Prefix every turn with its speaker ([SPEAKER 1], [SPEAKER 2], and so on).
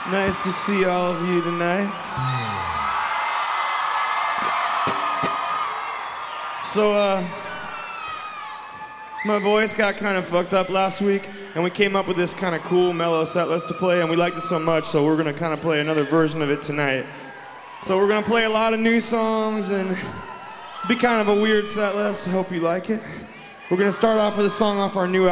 [SPEAKER 1] Nice to see all of you tonight. So, my voice got kind of fucked up last week, and we came up with this kind of cool, mellow set list to play, and we liked it so much, so we're gonna kind of play another version of it tonight. So we're gonna play a lot of new songs, and be kind of a weird set list. I hope you like it. We're gonna start off with a song off our new album.